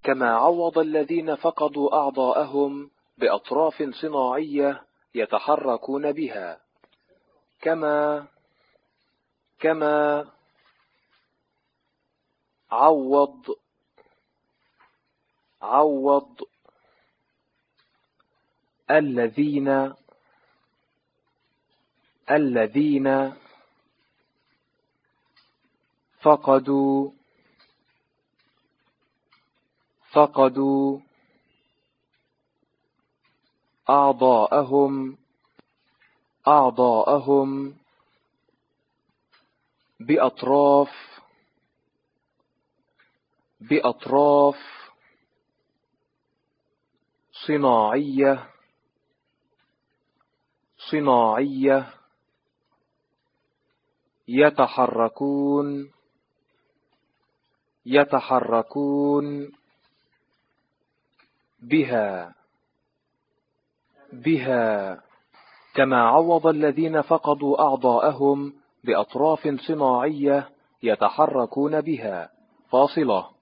كما عوض الذين فقدوا أعضاءهم بأطراف صناعية يتحركون بها. كما عوض الذين فقدوا أعضاءهم بأطراف صناعية يتحركون بها. كما عوض الذين فقدوا أعضاءهم بأطراف صناعية يتحركون بها. فاصلة.